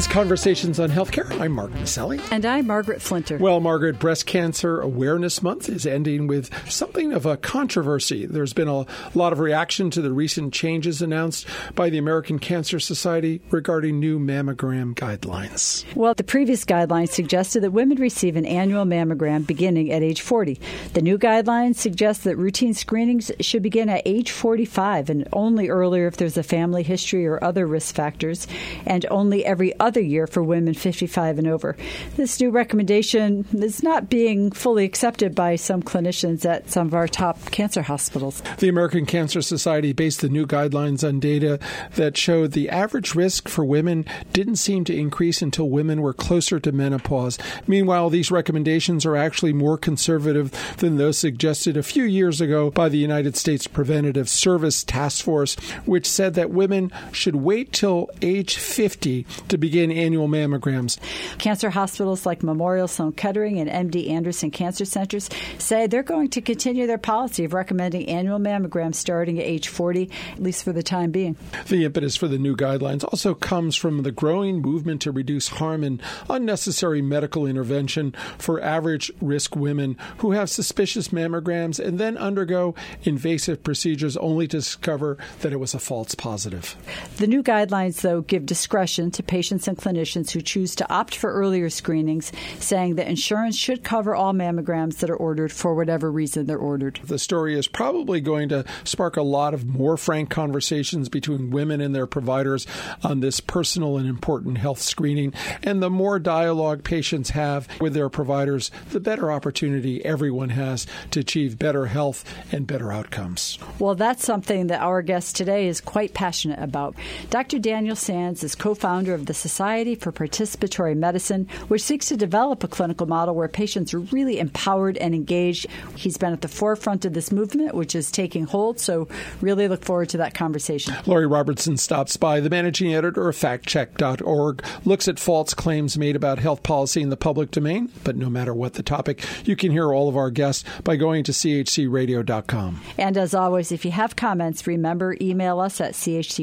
Conversations on Healthcare. I'm Mark Maselli. And I'm Margaret Flinter. Well, Margaret, Breast Cancer Awareness Month is ending with something of a controversy. There's been a lot of reaction to the recent changes announced by the American Cancer Society regarding new mammogram guidelines. Well, the previous guidelines suggested that women receive an annual mammogram beginning at age 40. The new guidelines suggest that routine screenings should begin at age 45 and only earlier if there's a family history or other risk factors, and only every other year for women 55 and over. This new recommendation is not being fully accepted by some clinicians at some of our top cancer hospitals. The American Cancer Society based the new guidelines on data that showed the average risk for women didn't seem to increase until women were closer to menopause. Meanwhile, these recommendations are actually more conservative than those suggested a few years ago by the United States Preventative Service Task Force, which said that women should wait till age 50 to begin annual mammograms. Cancer hospitals like Memorial Sloan Kettering and MD Anderson Cancer Centers say they're going to continue their policy of recommending annual mammograms starting at age 40, at least for the time being. The impetus for the new guidelines also comes from the growing movement to reduce harm and unnecessary medical intervention for average risk women who have suspicious mammograms and then undergo invasive procedures only to discover that it was a false positive. The new guidelines, though, give discretion to patients and clinicians who choose to opt for earlier screenings, saying that insurance should cover all mammograms that are ordered for whatever reason they're ordered. The story is probably going to spark a lot of more frank conversations between women and their providers on this personal and important health screening. And the more dialogue patients have with their providers, the better opportunity everyone has to achieve better health and better outcomes. Well, that's something that our guest today is quite passionate about. Dr. Daniel Sands is co-founder of the Society for Participatory Medicine, which seeks to develop a clinical model where patients are really empowered and engaged. He's been at the forefront of this movement, which is taking hold, so really look forward to that conversation. Lori Robertson stops by. The managing editor of factcheck.org looks at false claims made about health policy in the public domain, but no matter what the topic, you can hear all of our guests by going to chcradio.com. And as always, if you have comments, remember, email us at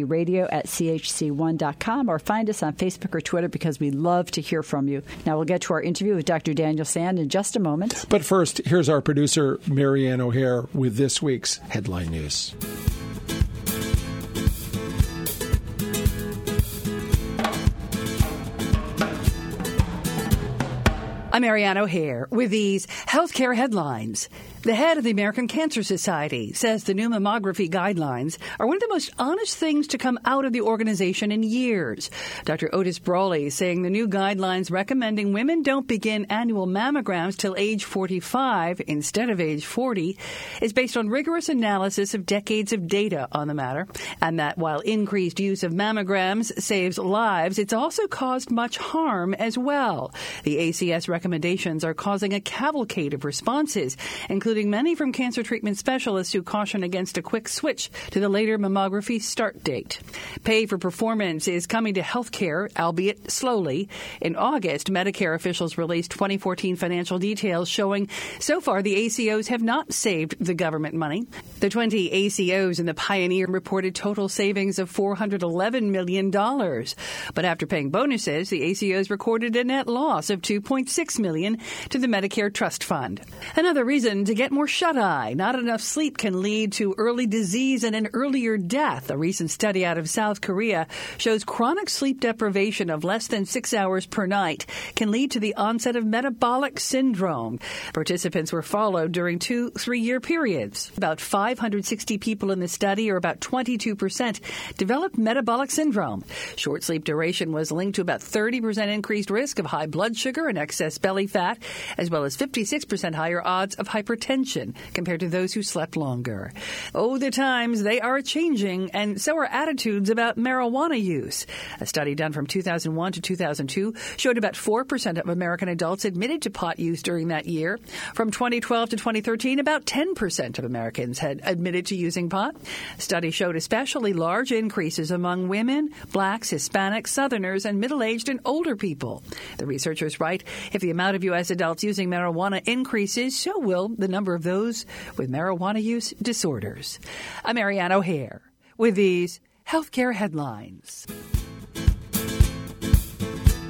chcradio@chc1.com or find us on Facebook or Twitter because we love to hear from you. Now we'll get to our interview with Dr. Daniel Sand in just a moment. But first, here's our producer, Marianne O'Hare, with this week's headline news. I'm Marianne O'Hare with these healthcare headlines. The head of the American Cancer Society says the new mammography guidelines are one of the most honest things to come out of the organization in years. Dr. Otis Brawley saying the new guidelines recommending women don't begin annual mammograms till age 45 instead of age 40 is based on rigorous analysis of decades of data on the matter, and that while increased use of mammograms saves lives, it's also caused much harm as well. The ACS recommendations are causing a cavalcade of responses, including many from cancer treatment specialists who caution against a quick switch to the later mammography start date. Pay for performance is coming to healthcare, albeit slowly. In August, Medicare officials released 2014 financial details showing so far the ACOs have not saved the government money. The 20 ACOs in the Pioneer reported total savings of $411 million. But after paying bonuses, the ACOs recorded a net loss of $2.6 million to the Medicare Trust Fund. Another reason to get more shut-eye. Not enough sleep can lead to early disease and an earlier death. A recent study out of South Korea shows chronic sleep deprivation of less than 6 hours per night can lead to the onset of metabolic syndrome. Participants were followed during 2 3-year periods. About 560 people in the study, or about 22%, developed metabolic syndrome. Short sleep duration was linked to about 30% increased risk of high blood sugar and excess belly fat, as well as 56% higher odds of hypertension compared to those who slept longer. Oh, the times, they are changing, and so are attitudes about marijuana use. A study done from 2001 to 2002 showed about 4% of American adults admitted to pot use during that year. From 2012 to 2013, about 10% of Americans had admitted to using pot. The study showed especially large increases among women, blacks, Hispanics, Southerners, and middle-aged and older people. The researchers write, if the amount of U.S. adults using marijuana increases, so will the number of those with marijuana use disorders. I'm Marianne O'Hare with these healthcare headlines.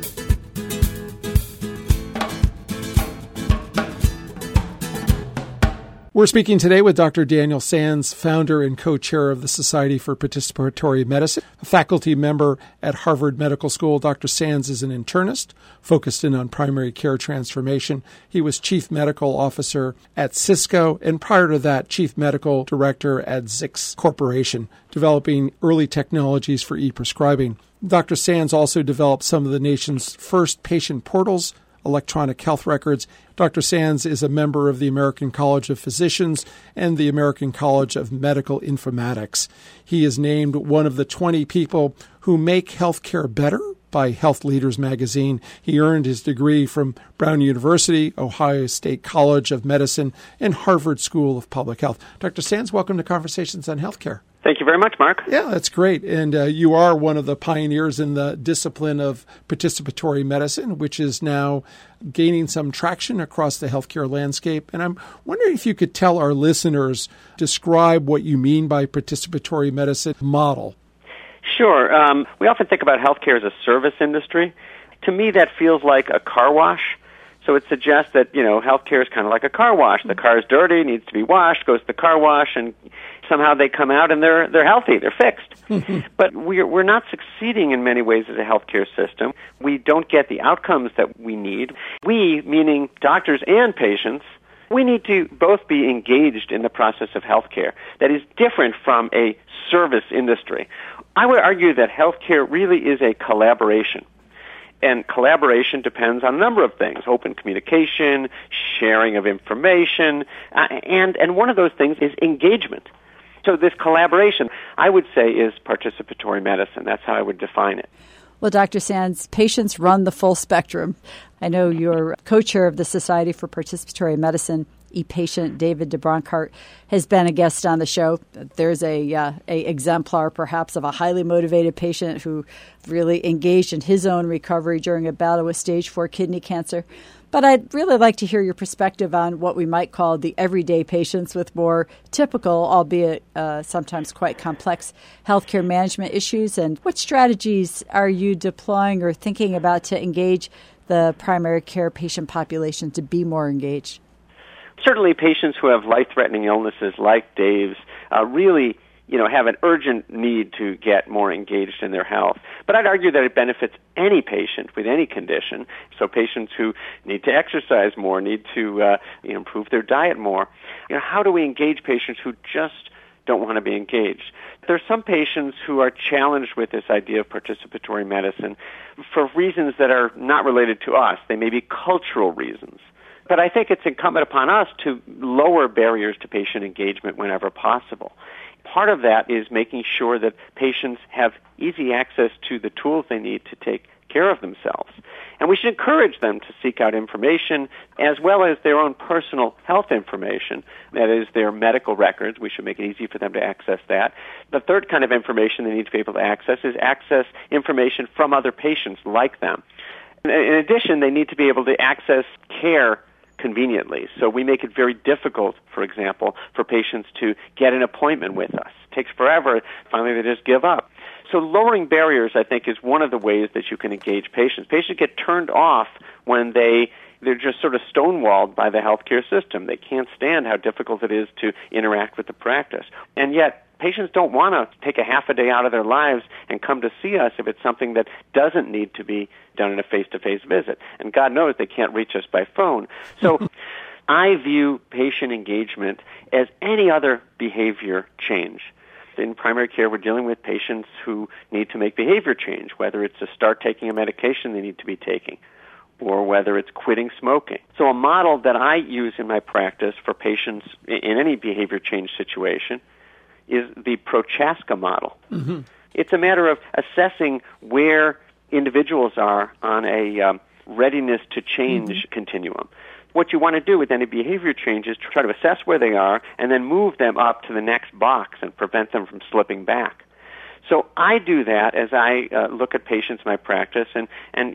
We're speaking today with Dr. Daniel Sands, founder and co-chair of the Society for Participatory Medicine, a faculty member at Harvard Medical School. Dr. Sands is an internist focused in on primary care transformation. He was chief medical officer at Cisco, and prior to that, chief medical director at Zix Corporation, developing early technologies for e-prescribing. Dr. Sands also developed some of the nation's first patient portals, electronic health records. Dr. Sands is a member of the American College of Physicians and the American College of Medical Informatics. He is named one of the 20 people who make healthcare better by Health Leaders magazine. He earned his degree from Brown University, Ohio State College of Medicine, and Harvard School of Public Health. Dr. Sands, welcome to Conversations on Healthcare. Thank you very much, Mark. Yeah, that's great. And you are one of the pioneers in the discipline of participatory medicine, which is now gaining some traction across the healthcare landscape. And I'm wondering if you could tell our listeners, describe what you mean by participatory medicine model. Sure. We often think about healthcare as a service industry. To me, that feels like a car wash. So it suggests that, healthcare is kind of like a car wash. The car is dirty, needs to be washed, goes to the car wash, and somehow they come out and they're healthy, they're fixed. But we're not succeeding in many ways as a healthcare system. We don't get the outcomes that we need. We, meaning doctors and patients, we need to both be engaged in the process of healthcare. That is different from a service industry. I would argue that healthcare really is a collaboration. And collaboration depends on a number of things: open communication, sharing of information, and one of those things is engagement. So this collaboration, I would say, is participatory medicine. That's how I would define it. Well, Dr. Sands, patients run the full spectrum. I know you're co-chair of the Society for Participatory Medicine. E-patient David DeBronkart has been a guest on the show. There's a exemplar, perhaps, of a highly motivated patient who really engaged in his own recovery during a battle with stage 4 kidney cancer. But I'd really like to hear your perspective on what we might call the everyday patients with more typical, albeit sometimes quite complex, healthcare management issues. And what strategies are you deploying or thinking about to engage the primary care patient population to be more engaged? Certainly patients who have life-threatening illnesses like Dave's really have an urgent need to get more engaged in their health. But I'd argue that it benefits any patient with any condition. So patients who need to exercise more, need to improve their diet more. How do we engage patients who just don't want to be engaged? There are some patients who are challenged with this idea of participatory medicine for reasons that are not related to us. They may be cultural reasons. But I think it's incumbent upon us to lower barriers to patient engagement whenever possible. Part of that is making sure that patients have easy access to the tools they need to take care of themselves. And we should encourage them to seek out information as well as their own personal health information, that is, their medical records. We should make it easy for them to access that. The third kind of information they need to be able to access is access information from other patients like them. In addition, they need to be able to access care conveniently. So we make it very difficult, for example, for patients to get an appointment with us. It takes forever. Finally, they just give up. So lowering barriers, I think, is one of the ways that you can engage patients. Patients get turned off when they're just sort of stonewalled by the healthcare system. They can't stand how difficult it is to interact with the practice. And yet, patients don't want to take a half a day out of their lives and come to see us if it's something that doesn't need to be done in a face-to-face visit. And God knows they can't reach us by phone. So I view patient engagement as any other behavior change. In primary care, we're dealing with patients who need to make behavior change, whether it's to start taking a medication they need to be taking, or whether it's quitting smoking. So a model that I use in my practice for patients in any behavior change situation is the Prochaska model. Mm-hmm. It's a matter of assessing where individuals are on a readiness to change continuum. What you want to do with any behavior change is to try to assess where they are and then move them up to the next box and prevent them from slipping back. So I do that as I look at patients in my practice and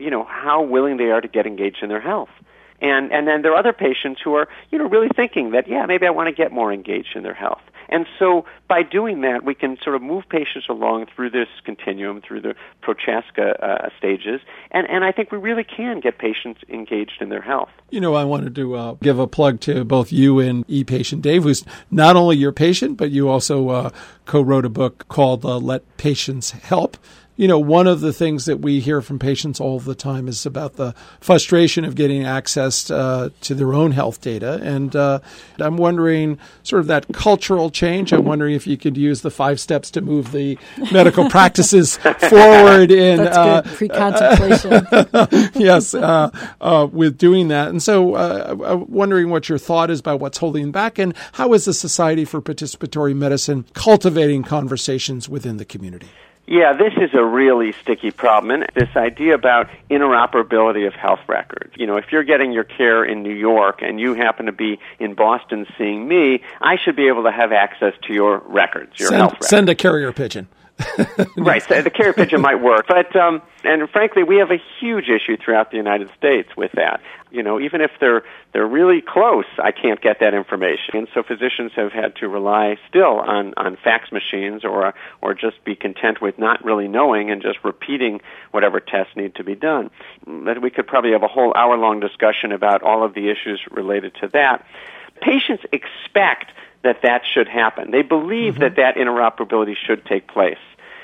how willing they are to get engaged in their health. And then there are other patients who are really thinking that, maybe I want to get more engaged in their health. And so by doing that, we can sort of move patients along through this continuum, through the Prochaska stages, and I think we really can get patients engaged in their health. I wanted to give a plug to both you and ePatient Dave, who's not only your patient, but you also co-wrote a book called Let Patients Help. One of the things that we hear from patients all the time is about the frustration of getting access to their own health data. And I'm wondering, sort of that cultural change, I'm wondering if you could use the 5 steps to move the medical practices forward in That's good. Pre-contemplation. Yes, with doing that. And so I'm wondering what your thought is about what's holding back, and how is the Society for Participatory Medicine cultivating conversations within the community? Yeah, this is a really sticky problem, and this idea about interoperability of health records. If you're getting your care in New York and you happen to be in Boston seeing me, I should be able to have access to your records, your health records. Send a carrier pigeon. Right, so the carrier pigeon might work. But, and frankly, we have a huge issue throughout the United States with that. Even if they're really close, I can't get that information. And so physicians have had to rely still on fax machines or just be content with not really knowing and just repeating whatever tests need to be done. But we could probably have a whole hour-long discussion about all of the issues related to that. Patients expect that should happen. They believe that interoperability should take place.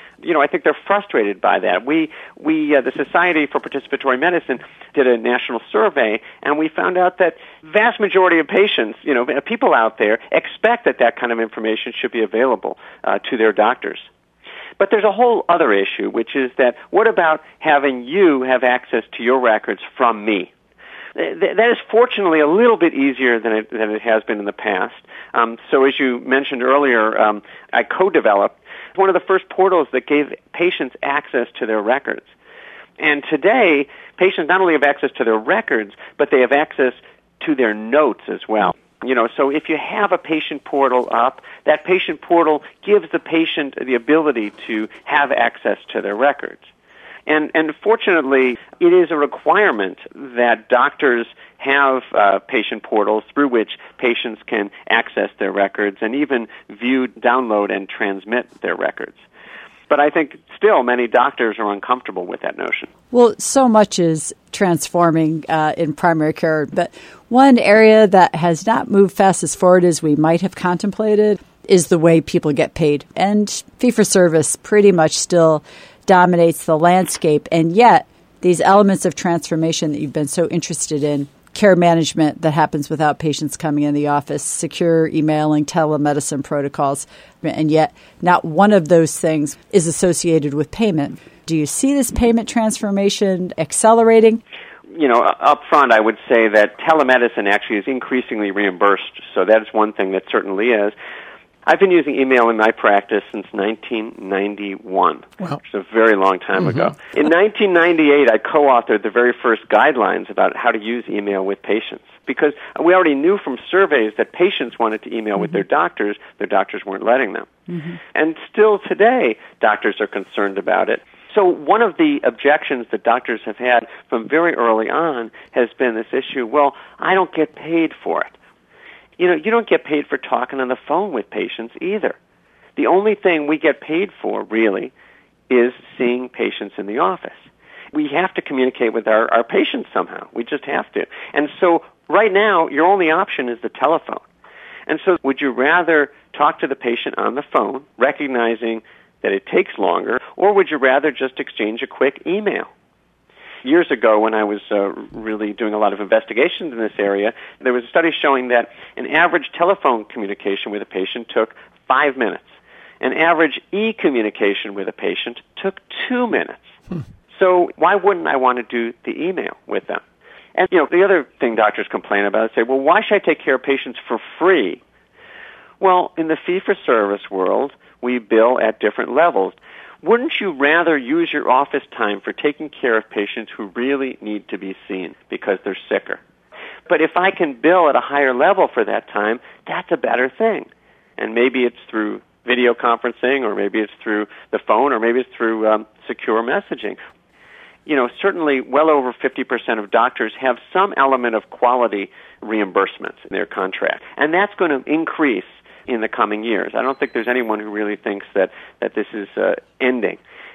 I think they're frustrated by that. We the Society for Participatory Medicine did a national survey, and we found out that vast majority of patients, people out there, expect that kind of information should be available to their doctors. But there's a whole other issue, which is that what about having you have access to your records from me? That is fortunately a little bit easier than it has been in the past. So as you mentioned earlier, I co-developed one of the first portals that gave patients access to their records. And today, patients not only have access to their records, but they have access to their notes as well. So if you have a patient portal up, that patient portal gives the patient the ability to have access to their records. And fortunately, it is a requirement that doctors have patient portals through which patients can access their records and even view, download, and transmit their records. But I think still many doctors are uncomfortable with that notion. Well, so much is transforming in primary care, but one area that has not moved fast as forward as we might have contemplated is the way people get paid. And fee-for-service pretty much still dominates the landscape, and yet these elements of transformation that you've been so interested in, care management that happens without patients coming in the office, secure emailing, telemedicine protocols, and yet not one of those things is associated with payment. Do you see this payment transformation accelerating? Up front, I would say that telemedicine actually is increasingly reimbursed, so that is one thing that certainly is. I've been using email in my practice since 1991, wow, which is a very long time ago. In 1998, I co-authored the very first guidelines about how to use email with patients, because we already knew from surveys that patients wanted to email with their doctors weren't letting them. And still today, doctors are concerned about it. So one of the objections that doctors have had from very early on has been this issue, well, I don't get paid for it. You don't get paid for talking on the phone with patients either. The only thing we get paid for, really, is seeing patients in the office. We have to communicate with our patients somehow. We just have to. And so right now, your only option is the telephone. And so would you rather talk to the patient on the phone, recognizing that it takes longer, or would you rather just exchange a quick email? Years ago, when I was really doing a lot of investigations in this area, there was a study showing that an average telephone communication with a patient took 5 minutes. An average e-communication with a patient took 2 minutes. So why wouldn't I want to do the email with them? And, the other thing doctors complain about is say, well, why should I take care of patients for free? Well, in the fee-for-service world, we bill at different levels. Wouldn't you rather use your office time for taking care of patients who really need to be seen because they're sicker? But if I can bill at a higher level for that time, that's a better thing. And maybe it's through video conferencing, or maybe it's through the phone, or maybe it's through secure messaging. Certainly well over 50% of doctors have some element of quality reimbursements in their contract. And that's going to increase in the coming years. I don't think there's anyone who really thinks that this is ending.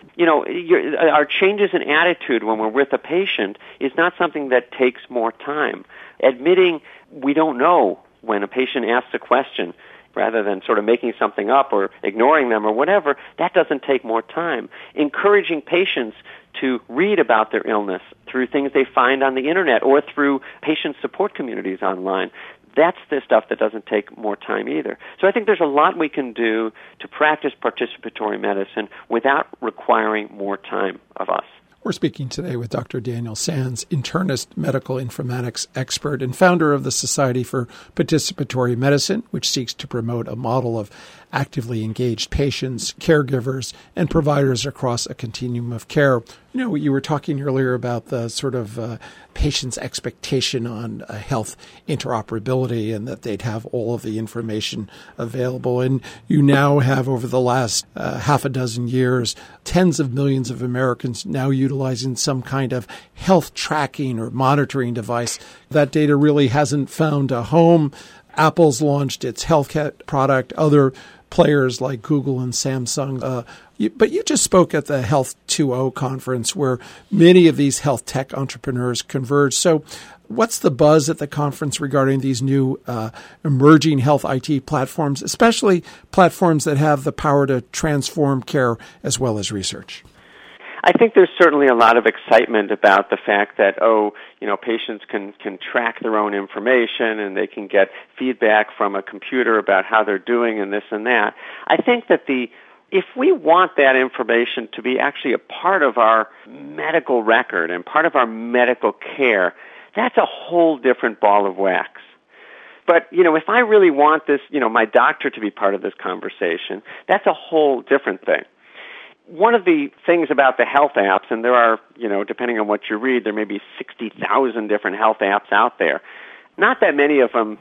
Our changes in attitude when we're with a patient is not something that takes more time. Admitting we don't know when a patient asks a question, rather than sort of making something up or ignoring them or whatever, that doesn't take more time. Encouraging patients to read about their illness through things they find on the internet or through patient support communities online. That's the stuff that doesn't take more time either. So I think there's a lot we can do to practice participatory medicine without requiring more time of us. We're speaking today with Dr. Daniel Sands, internist, medical informatics expert, and founder of the Society for Participatory Medicine, which seeks to promote a model of actively engaged patients, caregivers, and providers across a continuum of care. You were talking earlier about the sort of patient's expectation on health interoperability and that they'd have all of the information available. And you now have, over the last half a dozen years, tens of millions of Americans now utilizing some kind of health tracking or monitoring device. That data really hasn't found a home. Apple's launched its HealthKit product. Other players like Google and Samsung. But you just spoke at the Health 2.0 conference where many of these health tech entrepreneurs converge. So what's the buzz at the conference regarding these new emerging health IT platforms, especially platforms that have the power to transform care as well as research? I think there's certainly a lot of excitement about the fact that, patients can track their own information and they can get feedback from a computer about how they're doing and this and that. I think that if we want that information to be actually a part of our medical record and part of our medical care, that's a whole different ball of wax. But, if I really want this, my doctor to be part of this conversation, that's a whole different thing. One of the things about the health apps, and there are, depending on what you read, there may be 60,000 different health apps out there. Not that many of them,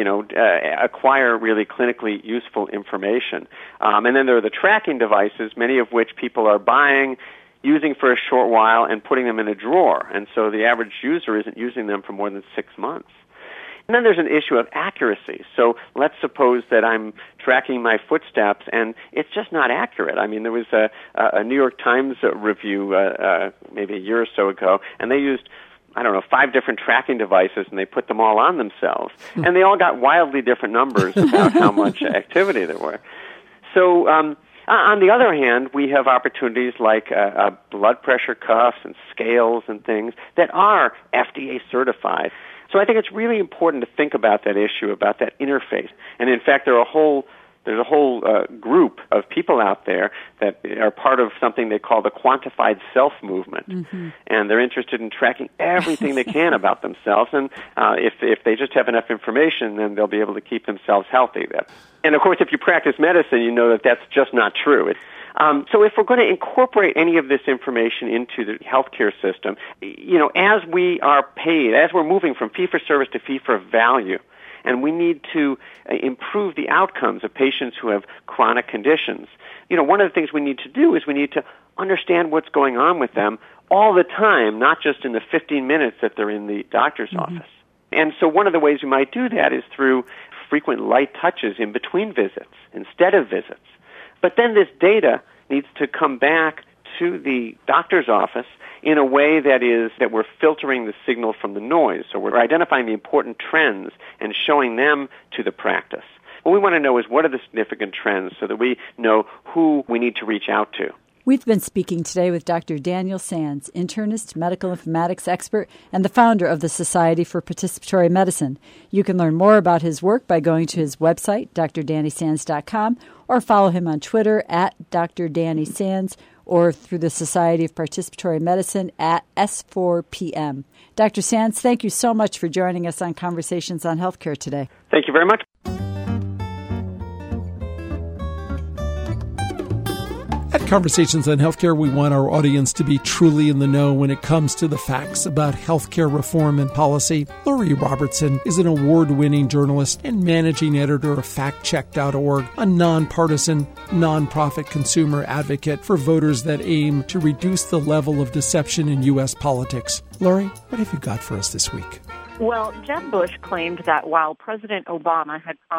acquire really clinically useful information. And then there are the tracking devices, many of which people are buying, using for a short while, and putting them in a drawer. And so the average user isn't using them for more than 6 months. And then there's an issue of accuracy. So let's suppose that I'm tracking my footsteps, and it's just not accurate. I mean, there was a New York Times review maybe a year or so ago, and they used 5 different tracking devices, and they put them all on themselves. And they all got wildly different numbers about how much activity there were. So on the other hand, we have opportunities like blood pressure cuffs and scales and things that are FDA certified. So I think it's really important to think about that issue, about that interface. And in fact, there's a whole group of people out there that are part of something they call the quantified self movement. Mm-hmm. And they're interested in tracking everything they can about themselves. And if they just have enough information, then they'll be able to keep themselves healthy. And of course, if you practice medicine, you know that that's just not true. So if we're going to incorporate any of this information into the healthcare system, as we are paid, as we're moving from fee-for-service to fee-for-value, and we need to improve the outcomes of patients who have chronic conditions, one of the things we need to do is we need to understand what's going on with them all the time, not just in the 15 minutes that they're in the doctor's office. And so one of the ways we might do that is through frequent light touches in between visits instead of visits. But then this data needs to come back to the doctor's office in a way that we're filtering the signal from the noise. So we're identifying the important trends and showing them to the practice. What we want to know is what are the significant trends so that we know who we need to reach out to. We've been speaking today with Dr. Daniel Sands, internist, medical informatics expert, and the founder of the Society for Participatory Medicine. You can learn more about his work by going to his website, drdannysands.com, or follow him on Twitter at Dr. Danny Sands, or through the Society of Participatory Medicine at S4PM. Dr. Sands, thank you so much for joining us on Conversations on Healthcare today. Thank you very much. At Conversations on Healthcare, we want our audience to be truly in the know when it comes to the facts about healthcare reform and policy. Lori Robertson is an award-winning journalist and managing editor of FactCheck.org, a nonpartisan, nonprofit consumer advocate for voters that aim to reduce the level of deception in U.S. politics. Lori, what have you got for us this week? Well, Jeb Bush claimed that while President Obama had promised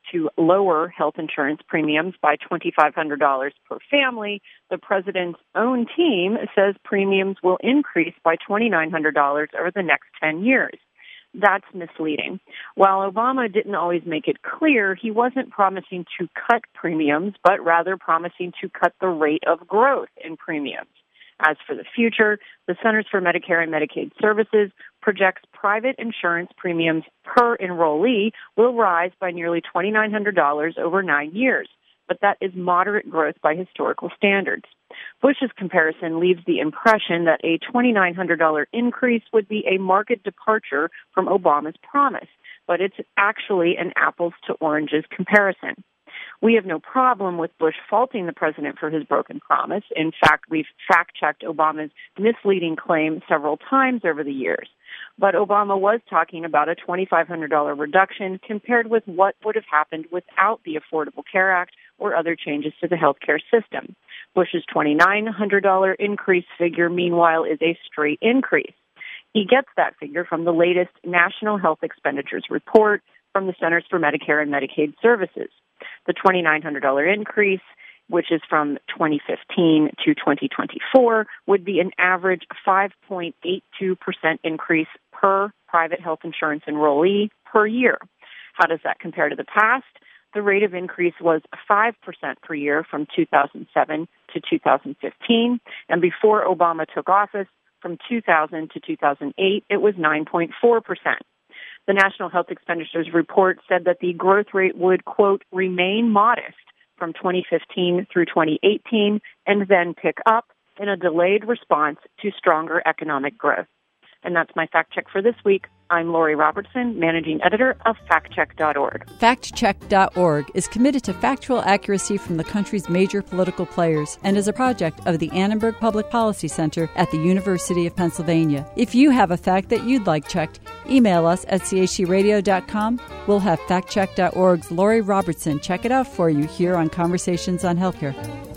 to lower health insurance premiums by $2,500 per family, the president's own team says premiums will increase by $2,900 over the next 10 years. That's misleading. While Obama didn't always make it clear, he wasn't promising to cut premiums, but rather promising to cut the rate of growth in premiums. As for the future, the Centers for Medicare and Medicaid Services projects private insurance premiums per enrollee will rise by nearly $2,900 over 9 years, but that is moderate growth by historical standards. Bush's comparison leaves the impression that a $2,900 increase would be a marked departure from Obama's promise, but it's actually an apples to oranges comparison. We have no problem with Bush faulting the president for his broken promise. In fact, we've fact-checked Obama's misleading claim several times over the years. But Obama was talking about a $2,500 reduction compared with what would have happened without the Affordable Care Act or other changes to the healthcare system. Bush's $2,900 increase figure, meanwhile, is a straight increase. He gets that figure from the latest National Health Expenditures Report from the Centers for Medicare and Medicaid Services. The $2,900 increase, which is from 2015 to 2024, would be an average 5.82% increase per private health insurance enrollee per year. How does that compare to the past? The rate of increase was 5% per year from 2007 to 2015, and before Obama took office, from 2000 to 2008, it was 9.4%. The National Health Expenditures Report said that the growth rate would, quote, remain modest from 2015 through 2018 and then pick up in a delayed response to stronger economic growth. And that's my fact check for this week. I'm Lori Robertson, managing editor of factcheck.org. Factcheck.org is committed to factual accuracy from the country's major political players and is a project of the Annenberg Public Policy Center at the University of Pennsylvania. If you have a fact that you'd like checked, email us at chcradio.com. We'll have factcheck.org's Lori Robertson check it out for you here on Conversations on Healthcare.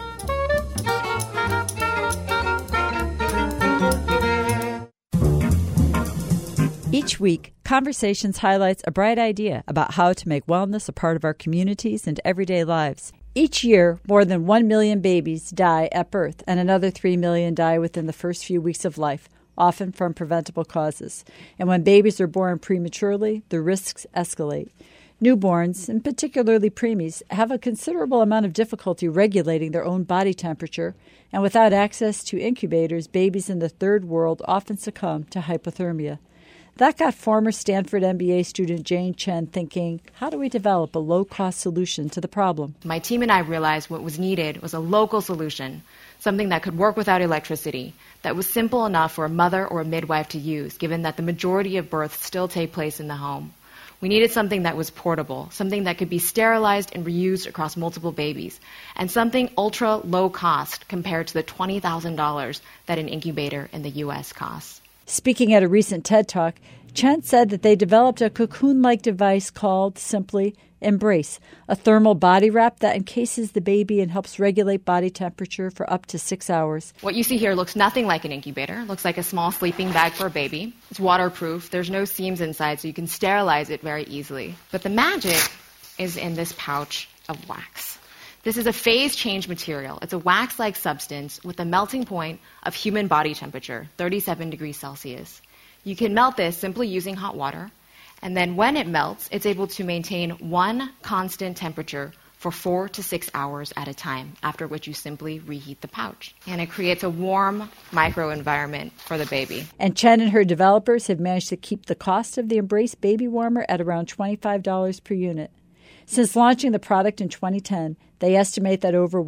Each week, Conversations highlights a bright idea about how to make wellness a part of our communities and everyday lives. Each year, more than 1 million babies die at birth, and another 3 million die within the first few weeks of life, often from preventable causes. And when babies are born prematurely, the risks escalate. Newborns, and particularly preemies, have a considerable amount of difficulty regulating their own body temperature, and without access to incubators, babies in the third world often succumb to hypothermia. That got former Stanford MBA student Jane Chen thinking, how do we develop a low-cost solution to the problem? My team and I realized what was needed was a local solution, something that could work without electricity, that was simple enough for a mother or a midwife to use, given that the majority of births still take place in the home. We needed something that was portable, something that could be sterilized and reused across multiple babies, and something ultra low cost compared to the $20,000 that an incubator in the U.S. costs. Speaking at a recent TED Talk, Chen said that they developed a cocoon-like device called, simply, Embrace, a thermal body wrap that encases the baby and helps regulate body temperature for up to 6 hours. What you see here looks nothing like an incubator. It looks like a small sleeping bag for a baby. It's waterproof. There's no seams inside, so you can sterilize it very easily. But the magic is in this pouch of wax. This is a phase change material. It's a wax-like substance with a melting point of human body temperature, 37 degrees Celsius. You can melt this simply using hot water, and then when it melts, it's able to maintain one constant temperature for 4 to 6 hours at a time, after which you simply reheat the pouch. And it creates a warm microenvironment for the baby. And Chen and her developers have managed to keep the cost of the Embrace baby warmer at around $25 per unit. Since launching the product in 2010, they estimate that over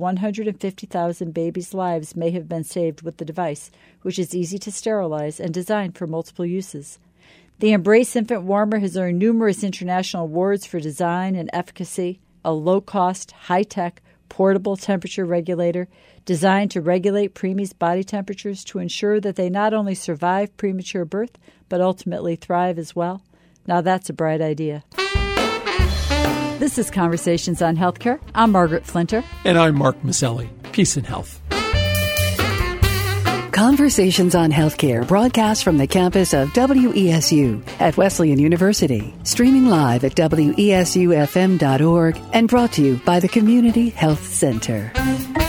150,000 babies' lives may have been saved with the device, which is easy to sterilize and designed for multiple uses. The Embrace infant warmer has earned numerous international awards for design and efficacy, a low-cost, high-tech, portable temperature regulator designed to regulate preemies' body temperatures to ensure that they not only survive premature birth, but ultimately thrive as well. Now that's a bright idea. This is Conversations on Healthcare. I'm Margaret Flinter. And I'm Mark Mazzelli. Peace and health. Conversations on Healthcare broadcast from the campus of WESU at Wesleyan University. Streaming live at WESUFM.org and brought to you by the Community Health Center.